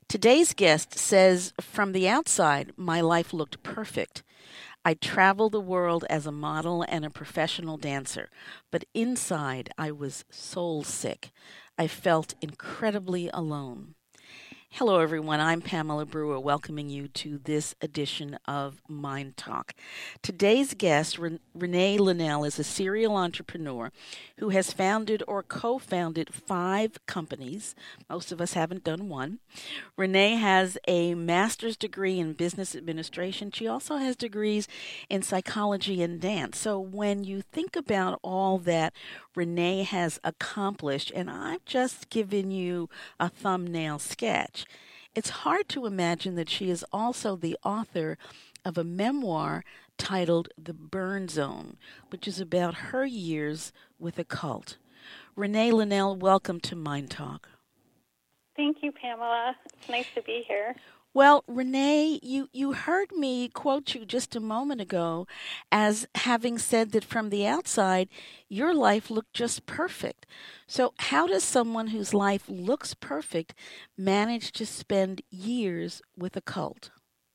Today's guest says, from the outside, my life looked perfect. I traveled the world as a model and a professional dancer, but inside I was soul sick. I felt incredibly alone. Hello, everyone. I'm Pamela Brewer, welcoming you to this edition of Mind Talk. Today's guest, Renee Linnell, is a serial entrepreneur who has founded or co founded 5 companies. Most of us haven't done one. Renee has a master's degree in business administration. She also has degrees in psychology and dance. So when you think about all that Renee has accomplished, and I've just given you a thumbnail sketch, it's hard to imagine that she is also the author of a memoir titled The Burn Zone, which is about her years with a cult. Renee Linnell, welcome to Mind Talk. Thank you, Pamela. It's nice to be here. Well, Renee, you heard me quote you just a moment ago as having said that from the outside, your life looked just perfect. So, how does someone whose life looks perfect manage to spend years with a cult?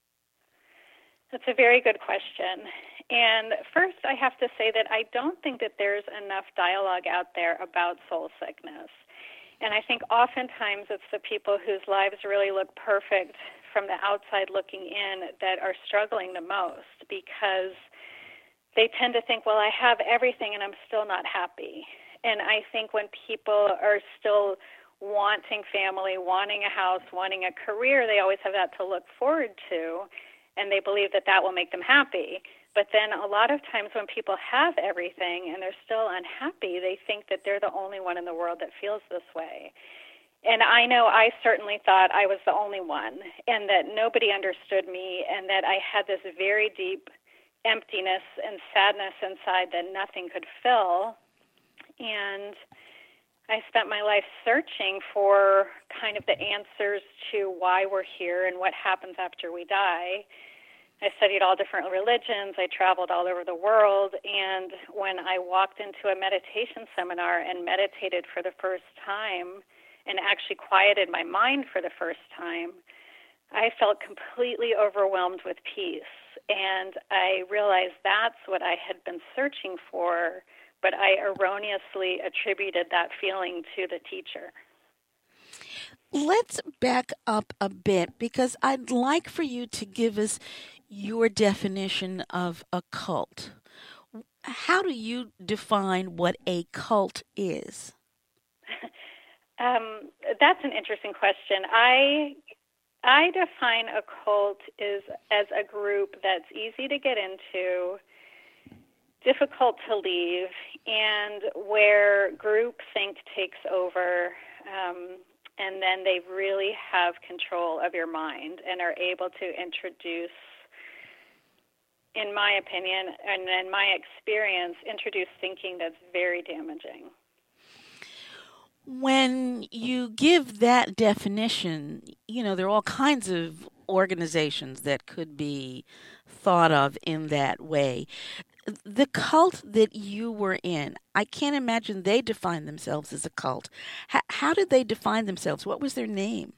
That's a very good question. And first, I have to say that I don't think that there's enough dialogue out there about soul sickness. And I think oftentimes it's the people whose lives really look perfect from the outside looking in that are struggling the most, because they tend to think, well, I have everything and I'm still not happy. And I think when people are still wanting family, wanting a house, wanting a career, they always have that to look forward to, and they believe that that will make them happy. But then a lot of times when people have everything and they're still unhappy, they think that they're the only one in the world that feels this way. And I know I certainly thought I was the only one, and that nobody understood me, and that I had this very deep emptiness and sadness inside that nothing could fill. And I spent my life searching for kind of the answers to why we're here and what happens after we die. I studied all different religions. I traveled all over the world. And when I walked into a meditation seminar and meditated for the first time and actually quieted my mind for the first time, I felt completely overwhelmed with peace. And I realized that's what I had been searching for, but I erroneously attributed that feeling to the teacher. Let's back up a bit because I'd like for you to give us your definition of a cult. How do you define what a cult is? That's an interesting question. I define a cult as a group that's easy to get into, difficult to leave, and where groupthink takes over, and then they really have control of your mind and are able to introduce, in my opinion and in my experience, introduce thinking that's very damaging. When you give that definition, there are all kinds of organizations that could be thought of in that way. The cult that you were in, I can't imagine they defined themselves as a cult. How did they define themselves? What was their name?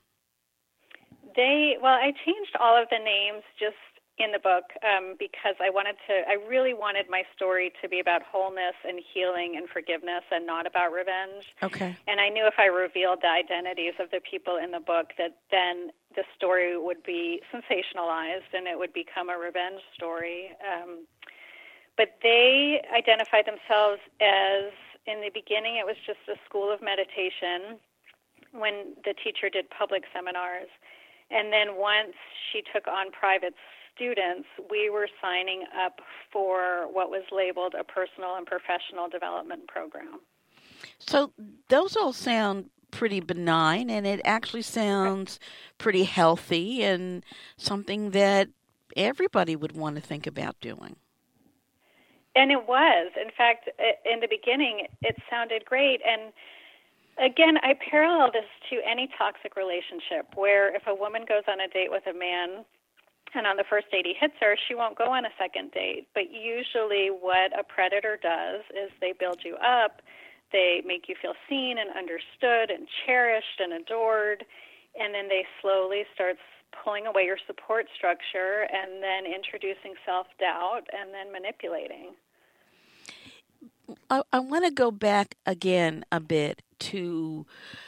I changed all of the names just in the book because I really wanted my story to be about wholeness and healing and forgiveness and not about revenge. Okay. And I knew if I revealed the identities of the people in the book that then the story would be sensationalized and it would become a revenge story. But they identified themselves as, in the beginning, it was just a school of meditation when the teacher did public seminars. And then once she took on private students, we were signing up for what was labeled a personal and professional development program. So those all sound pretty benign, and it actually sounds pretty healthy and something that everybody would want to think about doing. And it was. In fact, in the beginning, it sounded great. And again, I parallel this to any toxic relationship where if a woman goes on a date with a man and on the first date he hits her, she won't go on a second date. But usually what a predator does is they build you up, they make you feel seen and understood and cherished and adored, and then they slowly start pulling away your support structure and then introducing self-doubt and then manipulating. I want to go back again a bit to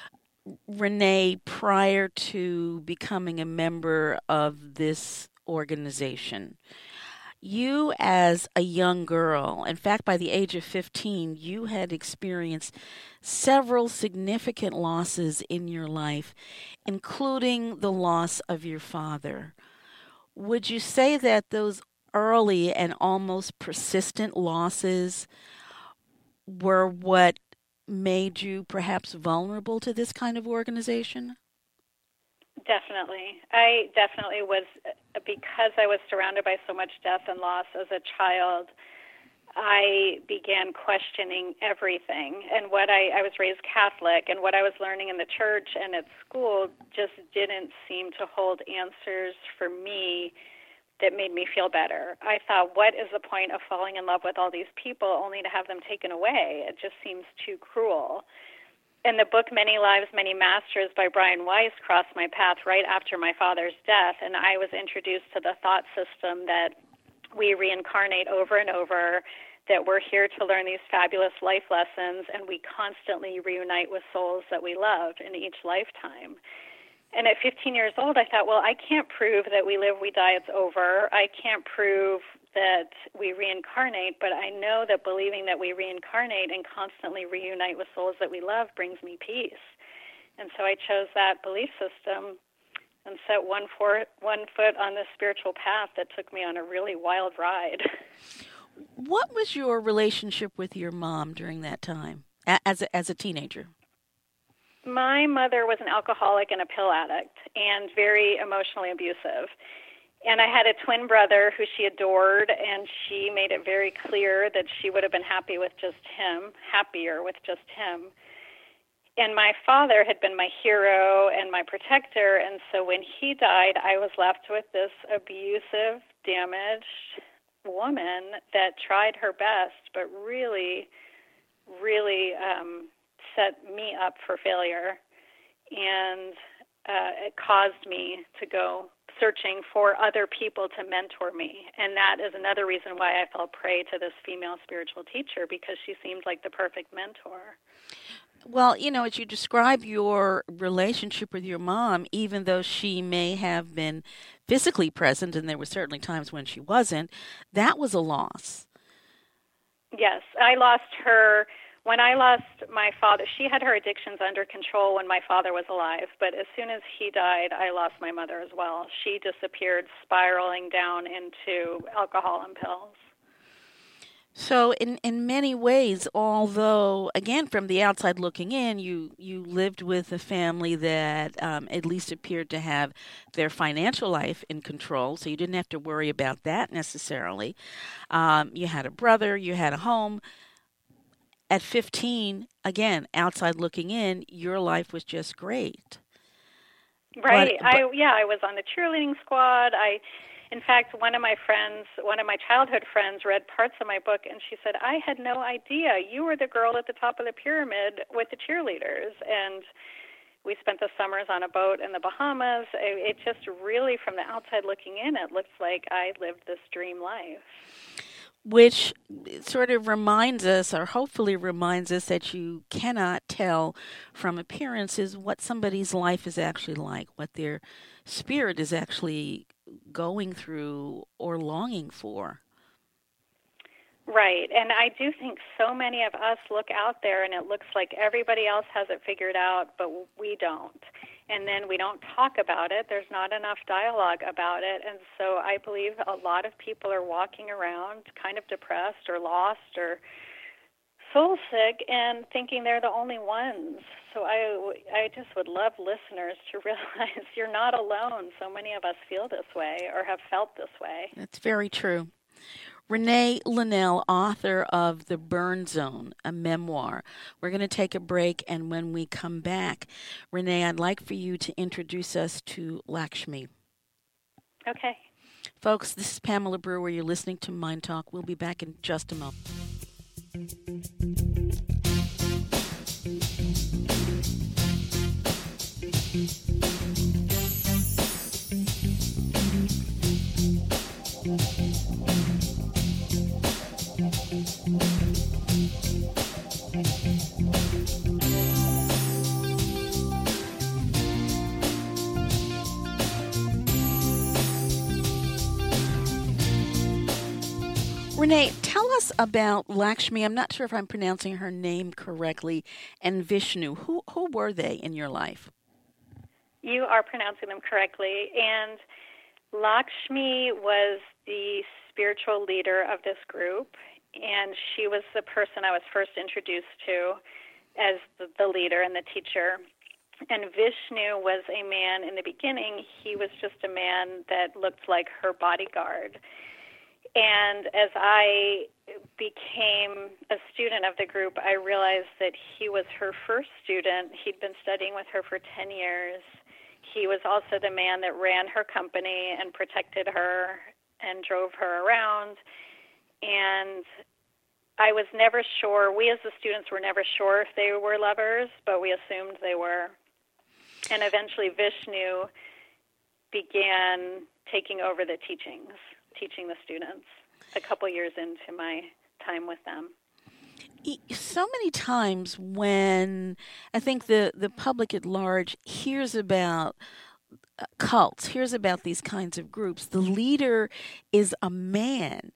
Renee prior to becoming a member of this organization. You, as a young girl, in fact, by the age of 15, you had experienced several significant losses in your life, including the loss of your father. Would you say that those early and almost persistent losses were what made you perhaps vulnerable to this kind of organization? Definitely. I definitely was, because I was surrounded by so much death and loss as a child, I began questioning everything. And I was raised Catholic, and what I was learning in the church and at school just didn't seem to hold answers for me that made me feel better. I thought, what is the point of falling in love with all these people only to have them taken away? It just seems too cruel. And the book Many Lives, Many Masters by Brian Weiss crossed my path right after my father's death, and I was introduced to the thought system that we reincarnate over and over, that we're here to learn these fabulous life lessons, and we constantly reunite with souls that we love in each lifetime. And at 15 years old, I thought, well, I can't prove that we live, we die, it's over. I can't prove that we reincarnate, but I know that believing that we reincarnate and constantly reunite with souls that we love brings me peace. And so I chose that belief system and set one foot on this spiritual path that took me on a really wild ride. What was your relationship with your mom during that time as a teenager? My mother was an alcoholic and a pill addict and very emotionally abusive. And I had a twin brother who she adored, and she made it very clear that she would have been happier with just him. And my father had been my hero and my protector, and so when he died, I was left with this abusive, damaged woman that tried her best, but really, really set me up for failure. And it caused me to go searching for other people to mentor me. And that is another reason why I fell prey to this female spiritual teacher, because she seemed like the perfect mentor. Well, as you describe your relationship with your mom, even though she may have been physically present, and there were certainly times when she wasn't, that was a loss. Yes, I lost her. When I lost my father, she had her addictions under control when my father was alive, but as soon as he died, I lost my mother as well. She disappeared, spiraling down into alcohol and pills. So in many ways, although, again, from the outside looking in, you lived with a family that at least appeared to have their financial life in control, so you didn't have to worry about that necessarily. You had a brother, you had a home. At 15, again, outside looking in, your life was just great. Right. I was on the cheerleading squad. In fact, one of my childhood friends read parts of my book, and she said, I had no idea you were the girl at the top of the pyramid with the cheerleaders. And we spent the summers on a boat in the Bahamas. It just really, from the outside looking in, it looks like I lived this dream life. Which sort of reminds us, or hopefully reminds us, that you cannot tell from appearances what somebody's life is actually like, what their spirit is actually going through or longing for. Right, and I do think so many of us look out there and it looks like everybody else has it figured out, but we don't. And then we don't talk about it. There's not enough dialogue about it. And so I believe a lot of people are walking around kind of depressed or lost or soul sick and thinking they're the only ones. So I just would love listeners to realize you're not alone. So many of us feel this way or have felt this way. That's very true. Renee Linnell, author of The Burn Zone, a memoir. We're going to take a break, and when we come back, Renee, I'd like for you to introduce us to Lakshmi. Okay. Folks, this is Pamela Brewer. You're listening to Mind Talk. We'll be back in just a moment. Renee, tell us about Lakshmi. I'm not sure if I'm pronouncing her name correctly, and Vishnu. Who were they in your life? You are pronouncing them correctly. And Lakshmi was the spiritual leader of this group, and she was the person I was first introduced to as the leader and the teacher. And Vishnu was a man in the beginning. He was just a man that looked like her bodyguard. And as I became a student of the group, I realized that he was her first student. He'd been studying with her for 10 years. He was also the man that ran her company and protected her and drove her around. And I was never sure, we as the students were never sure if they were lovers, but we assumed they were. And eventually Vishnu began taking over the teachings, teaching the students a couple years into my time with them. So many times when I think the public at large hears about cults, hears about these kinds of groups, the leader is a man.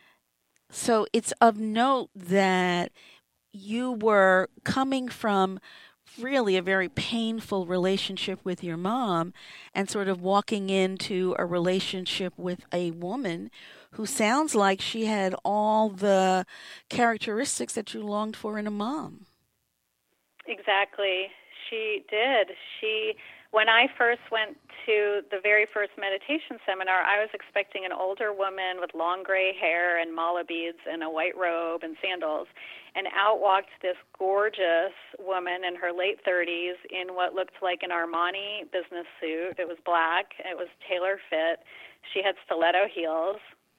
So it's of note that you were coming from really a very painful relationship with your mom and sort of walking into a relationship with a woman who sounds like she had all the characteristics that you longed for in a mom. Exactly. She did. When I first went to the very first meditation seminar, I was expecting an older woman with long gray hair and mala beads and a white robe and sandals. And out walked this gorgeous woman in her late 30s in what looked like an Armani business suit. It was black. It was tailor fit. She had stiletto heels.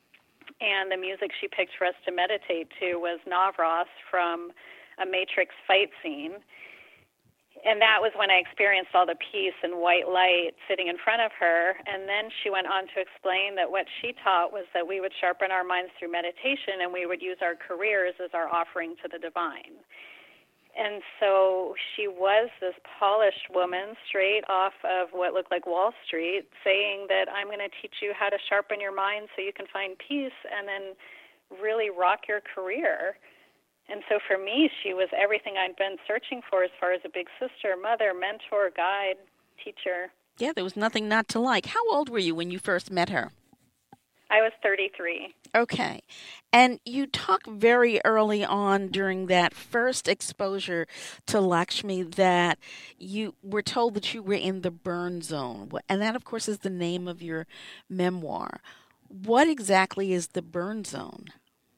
And the music she picked for us to meditate to was Navras from a Matrix fight scene. And that was when I experienced all the peace and white light sitting in front of her. And then she went on to explain that what she taught was that we would sharpen our minds through meditation and we would use our careers as our offering to the divine. And so she was this polished woman straight off of what looked like Wall Street saying that I'm going to teach you how to sharpen your mind so you can find peace and then really rock your career. And so for me, she was everything I'd been searching for as far as a big sister, mother, mentor, guide, teacher. Yeah, there was nothing not to like. How old were you when you first met her? I was 33. Okay. And you talked very early on during that first exposure to Lakshmi that you were told that you were in the burn zone. And that, of course, is the name of your memoir. What exactly is the burn zone?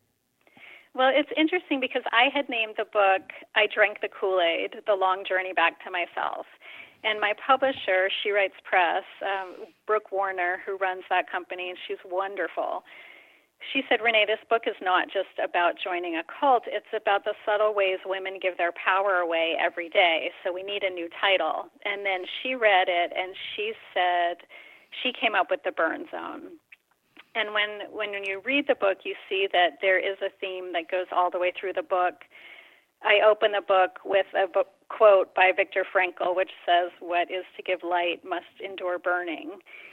Well, it's interesting because I had named the book I Drank the Kool-Aid, The Long Journey Back to Myself. And my publisher, She Writes Press, Brooke Warner, who runs that company, and she's wonderful. She said, Renee, this book is not just about joining a cult. It's about the subtle ways women give their power away every day. So we need a new title. And then she read it, and she said she came up with the burn zone. And when you read the book, you see that there is a theme that goes all the way through the book. I open the book with a quote by Viktor Frankl, which says, what is to give light must endure burning.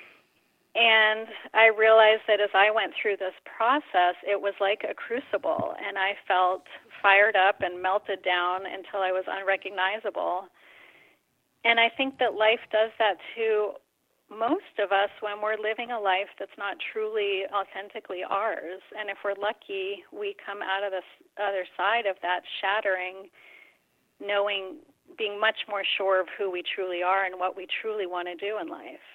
And I realized that as I went through this process, it was like a crucible, and I felt fired up and melted down until I was unrecognizable. And I think that life does that to most of us when we're living a life that's not truly authentically ours. And if we're lucky, we come out of the other side of that shattering, knowing, being much more sure of who we truly are and what we truly want to do in life.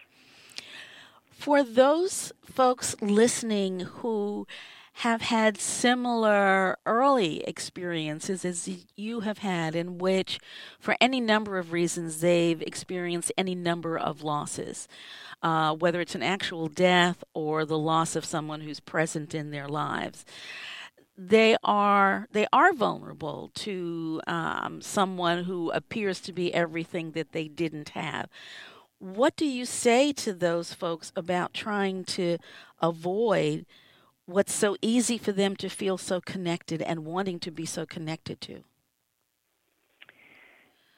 For those folks listening who have had similar early experiences as you have had, in which, for any number of reasons, they've experienced any number of losses, whether it's an actual death or the loss of someone who's present in their lives. They are vulnerable to someone who appears to be everything that they didn't have. What do you say to those folks about trying to avoid what's so easy for them to feel so connected and wanting to be so connected to?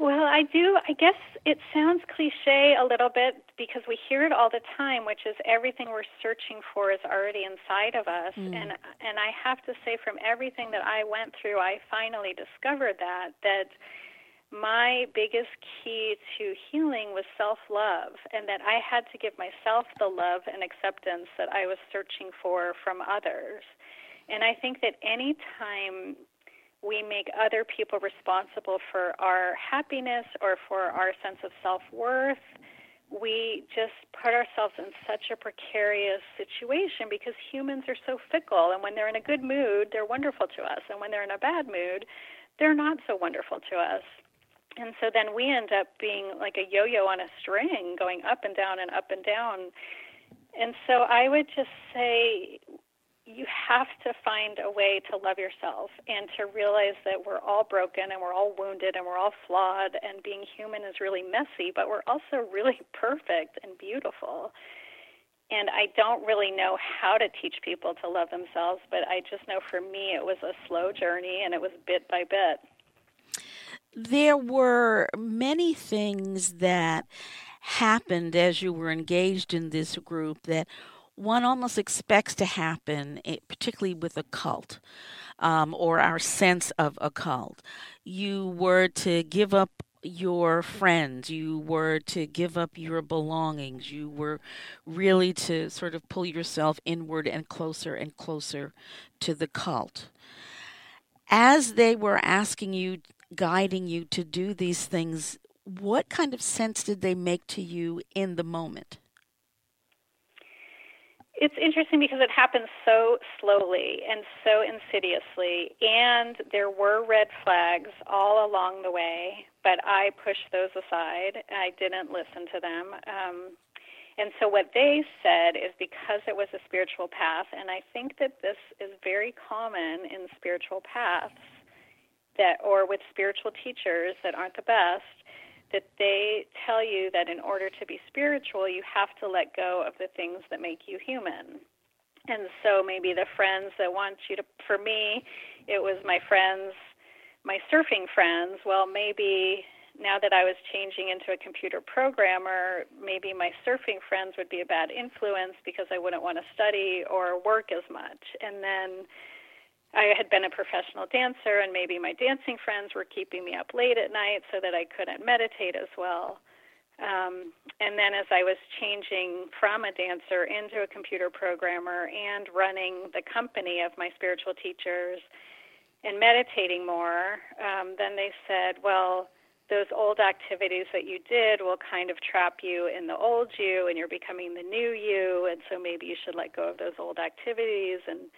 Well, I do. I guess it sounds cliche a little bit because we hear it all the time, which is everything we're searching for is already inside of us. Mm. And I have to say, from everything that I went through, I finally discovered that my biggest key to healing was self-love, and that I had to give myself the love and acceptance that I was searching for from others. And I think that any time we make other people responsible for our happiness or for our sense of self-worth, we just put ourselves in such a precarious situation because humans are so fickle. And when they're in a good mood, they're wonderful to us. And when they're in a bad mood, they're not so wonderful to us. And so then we end up being like a yo-yo on a string, going up and down and up and down. And so I would just say you have to find a way to love yourself and to realize that we're all broken and we're all wounded and we're all flawed, and being human is really messy, but we're also really perfect and beautiful. And I don't really know how to teach people to love themselves, but I just know for me it was a slow journey and it was bit by bit. There were many things that happened as you were engaged in this group that one almost expects to happen, particularly with a cult, or our sense of a cult. You were to give up your friends, you were to give up your belongings, you were really to sort of pull yourself inward and closer to the cult. As they were asking you, guiding you to do these things, what kind of sense did they make to you in the moment? It's interesting because it happened so slowly and so insidiously, and there were red flags all along the way, but I pushed those aside. I didn't listen to them. And so what they said is, because it was a spiritual path, and I think that this is very common in spiritual paths, that, or with spiritual teachers that aren't the best, that they tell you that in order to be spiritual, you have to let go of the things that make you human. And so maybe the friends that want you to, for me, it was my friends, my surfing friends. Well, maybe now that I was changing into a computer programmer, maybe my surfing friends would be a bad influence because I wouldn't want to study or work as much. And then I had been a professional dancer, and maybe my dancing friends were keeping me up late at night so that I couldn't meditate as well. And then as I was changing from a dancer into a computer programmer and running the company of my spiritual teachers and meditating more, then they said, well, those old activities that you did will kind of trap you in the old you, and you're becoming the new you, and so maybe you should let go of those old activities.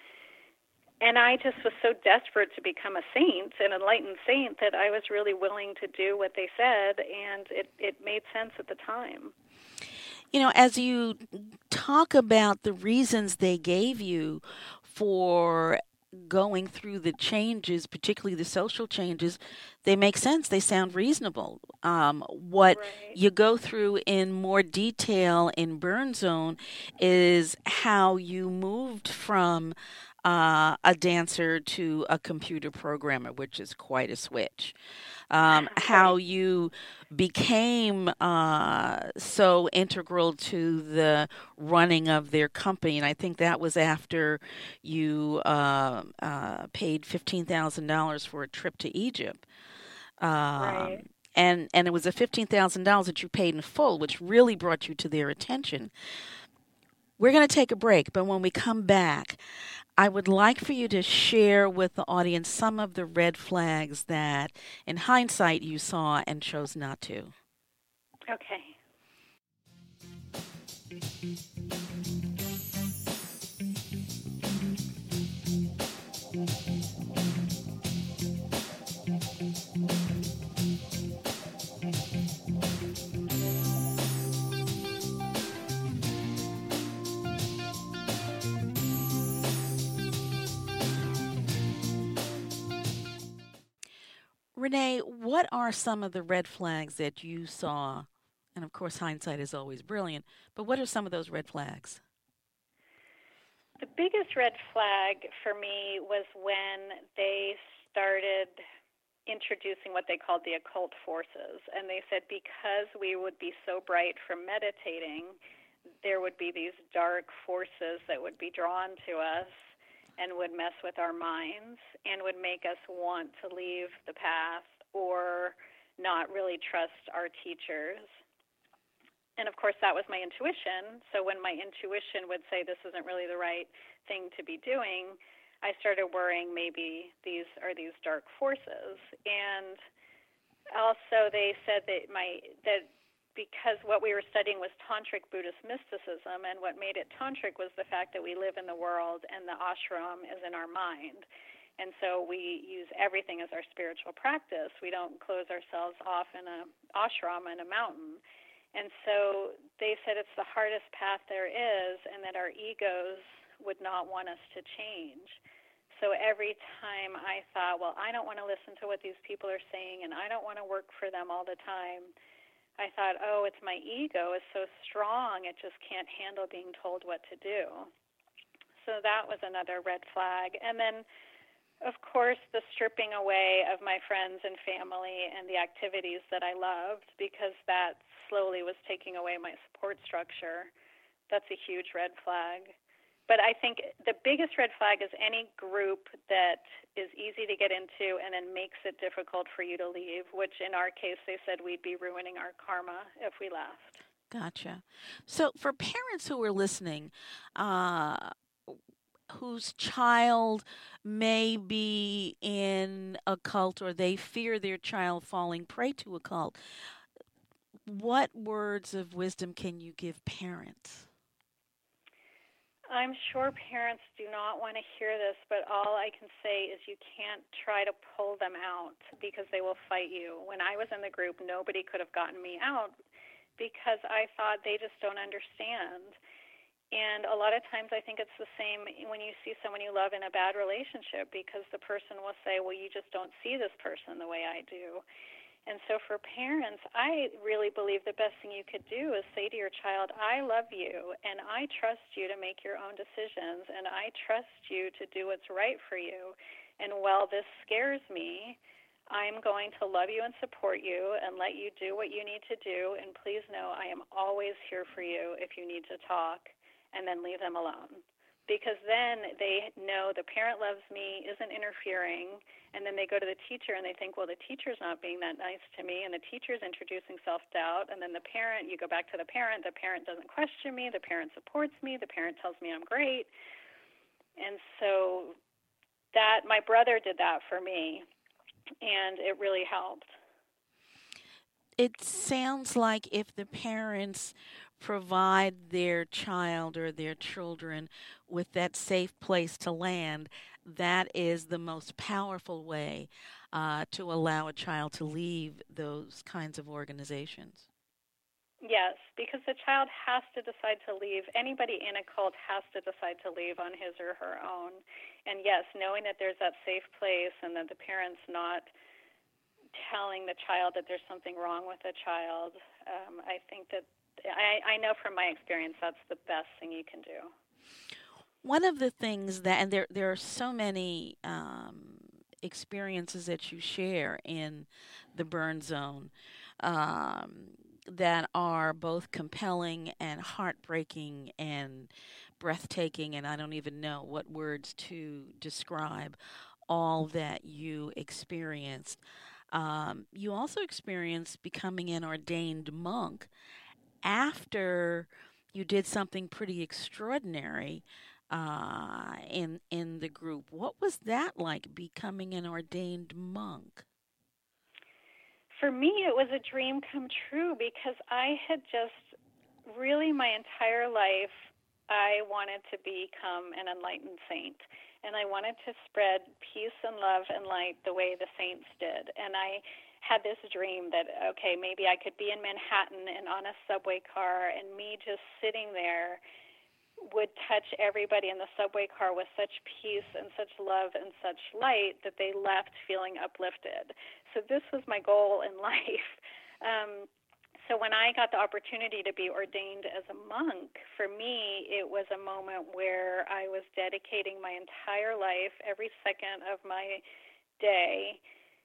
And I just was so desperate to become a saint, an enlightened saint, that I was really willing to do what they said, and it made sense at the time. You know, as you talk about the reasons they gave you for going through the changes, particularly the social changes, they make sense. They sound reasonable. What Right. you go through in more detail in Burn Zone is how you moved from a dancer to a computer programmer, which is quite a switch. How Right. you became so integral to the running of their company. And I think that was after you paid $15,000 for a trip to Egypt. Um, Right. and it was a $15,000 that you paid in full, which really brought you to their attention. We're going to take a break, but when we come back, I would like for you to share with the audience some of the red flags that, in hindsight, you saw and chose not to. Okay. Renee, what are some of the red flags that you saw? And of course, hindsight is always brilliant, but what are some of those red flags? The biggest red flag for me was when they started introducing what they called the occult forces. And they said because we would be so bright from meditating, there would be these dark forces that would be drawn to us and would mess with our minds and would make us want to leave the path or not really trust our teachers. And of course, that was my intuition. So when my intuition would say this isn't really the right thing to be doing, I started worrying maybe these are these dark forces. And also they said that because what we were studying was Tantric Buddhist mysticism, and what made it Tantric was the fact that we live in the world and the ashram is in our mind. And so we use everything as our spiritual practice. We don't close ourselves off in an ashram in a mountain. And so they said it's the hardest path there is, and that our egos would not want us to change. So every time I thought, well, I don't want to listen to what these people are saying, and I don't want to work for them all the time, I thought, oh, it's my ego is so strong, it just can't handle being told what to do. So that was another red flag. And then, of course, the stripping away of my friends and family and the activities that I loved, because that slowly was taking away my support structure. That's a huge red flag. But I think the biggest red flag is any group that is easy to get into and then makes it difficult for you to leave, which in our case, they said we'd be ruining our karma if we left. Gotcha. So for parents who are listening, whose child may be in a cult or they fear their child falling prey to a cult, what words of wisdom can you give parents? I'm sure parents do not want to hear this, but all I can say is you can't try to pull them out because they will fight you. When I was in the group, nobody could have gotten me out because I thought they just don't understand. And a lot of times I think it's the same when you see someone you love in a bad relationship, because the person will say, well, you just don't see this person the way I do. And so for parents, I really believe the best thing you could do is say to your child, I love you, and I trust you to make your own decisions, and I trust you to do what's right for you. And while this scares me, I'm going to love you and support you and let you do what you need to do. And please know I am always here for you if you need to talk, and then leave them alone. Because then they know the parent loves me, isn't interfering, and then they go to the teacher and they think, well, the teacher's not being that nice to me, and the teacher's introducing self-doubt, and then the parent, you go back to the parent doesn't question me, the parent supports me, the parent tells me I'm great. And so that, my brother did that for me, and it really helped. It sounds like if the parents provide their child or their children with that safe place to land, that is the most powerful way to allow a child to leave those kinds of organizations. Yes, because the child has to decide to leave. Anybody in a cult has to decide to leave on his or her own. And yes, knowing that there's that safe place and that the parent's not telling the child that there's something wrong with the child, I think that I know from my experience that's the best thing you can do. One of the things that, and there are so many experiences that you share in the burn zone that are both compelling and heartbreaking and breathtaking, and I don't even know what words to describe all that you experienced. You also experienced becoming an ordained monk after you did something pretty extraordinary in the group. What was that like, becoming an ordained monk? For me, it was a dream come true because I had just really my entire life I wanted to become an enlightened saint. And I wanted to spread peace and love and light the way the saints did. And I had this dream that, okay, maybe I could be in Manhattan and on a subway car, and me just sitting there would touch everybody in the subway car with such peace and such love and such light that they left feeling uplifted. So this was my goal in life. So when I got the opportunity to be ordained as a monk, for me, it was a moment where I was dedicating my entire life, every second of my day,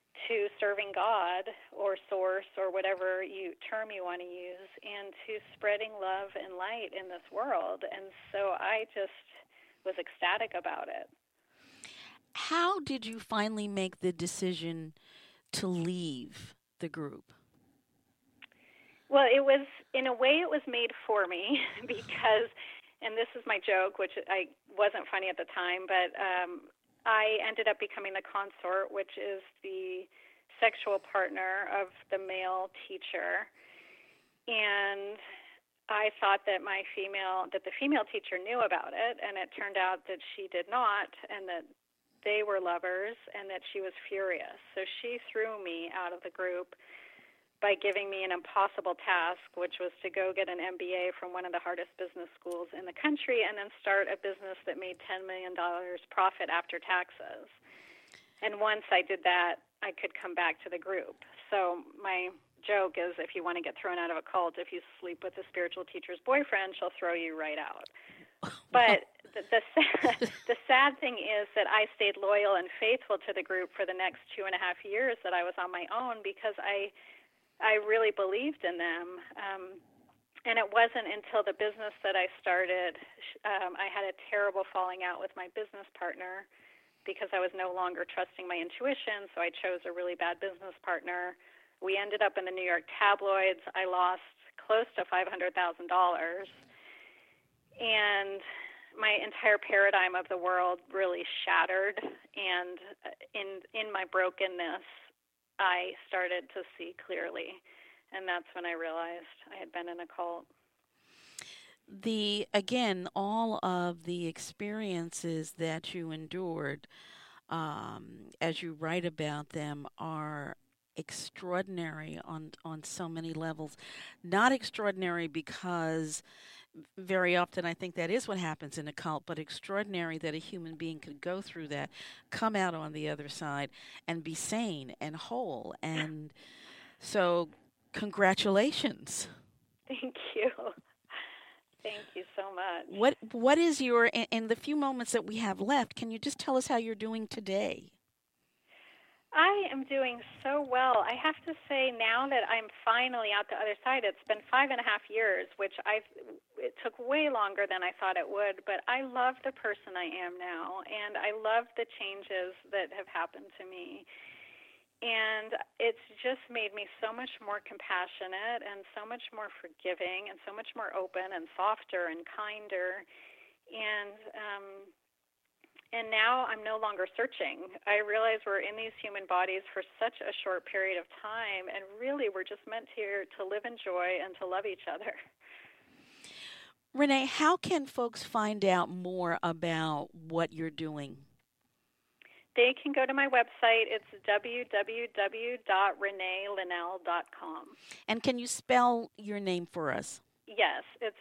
to serving God or source or whatever term you want to use, and to spreading love and light in this world. And so I just was ecstatic about it. How did you finally make the decision to leave the group? Well, in a way it was made for me because, and this is my joke, which I wasn't funny at the time, but I ended up becoming the consort, which is the sexual partner of the male teacher. And I thought that the female teacher knew about it, and it turned out that she did not, and that they were lovers, and that she was furious. So she threw me out of the group by giving me an impossible task, which was to go get an MBA from one of the hardest business schools in the country and then start a business that made $10 million profit after taxes. And once I did that, I could come back to the group. So my joke is, if you want to get thrown out of a cult, if you sleep with the spiritual teacher's boyfriend, she'll throw you right out. But the sad thing is that I stayed loyal and faithful to the group for the next 2.5 years that I was on my own, because I really believed in them. And it wasn't until the business that I started, I had a terrible falling out with my business partner because I was no longer trusting my intuition, so I chose a really bad business partner. We ended up in the New York tabloids. I lost close to $500,000. And my entire paradigm of the world really shattered. And in my brokenness, I started to see clearly. And that's when I realized I had been in a cult. All of the experiences that you endured, as you write about them, are extraordinary on so many levels. Not extraordinary because very often I think that is what happens in a cult, but extraordinary that a human being could go through that, come out on the other side, and be sane and whole. And so, congratulations. Thank you. Thank you so much. What is in the few moments that we have left, can you just tell us how you're doing today? I am doing so well. I have to say, now that I'm finally out the other side, it's been 5.5 years, which it took way longer than I thought it would, but I love the person I am now, and I love the changes that have happened to me. And it's just made me so much more compassionate and so much more forgiving and so much more open and softer and kinder. And now I'm no longer searching. I realize we're in these human bodies for such a short period of time, and really we're just meant here to live in joy and to love each other. Renee, how can folks find out more about what you're doing? They can go to my website. It's www.reneelinnell.com. And can you spell your name for us? Yes, it's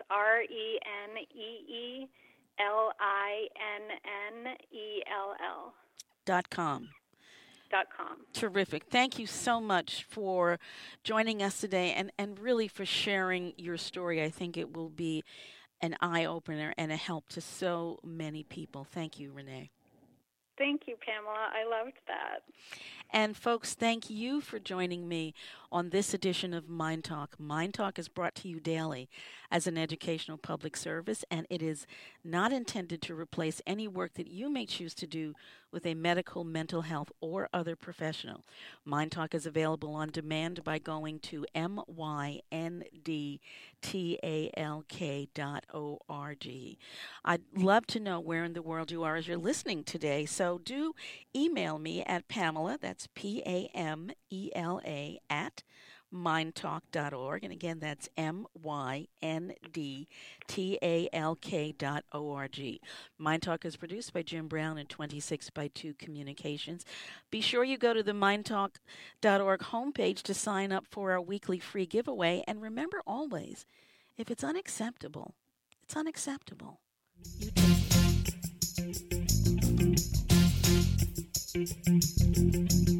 RENEELINNELL.com. Terrific. Thank you so much for joining us today and really for sharing your story. I think it will be an eye-opener and a help to so many people. Thank you, Renee. Thank you, Pamela. I loved that. And folks, thank you for joining me on this edition of Mind Talk. Mind Talk is brought to you daily as an educational public service, and it is not intended to replace any work that you may choose to do with a medical, mental health, or other professional. Mind Talk is available on demand by going to myndtalk.org. I'd love to know where in the world you are as you're listening today, so do email me at Pamela, that's Pamela, at mindtalk.org. And again, that's myndtalk.org. Mind Talk is produced by Jim Brown and 26x2 Communications. Be sure you go to the mindtalk.org homepage to sign up for our weekly free giveaway. And remember always, if it's unacceptable, it's unacceptable. You take it.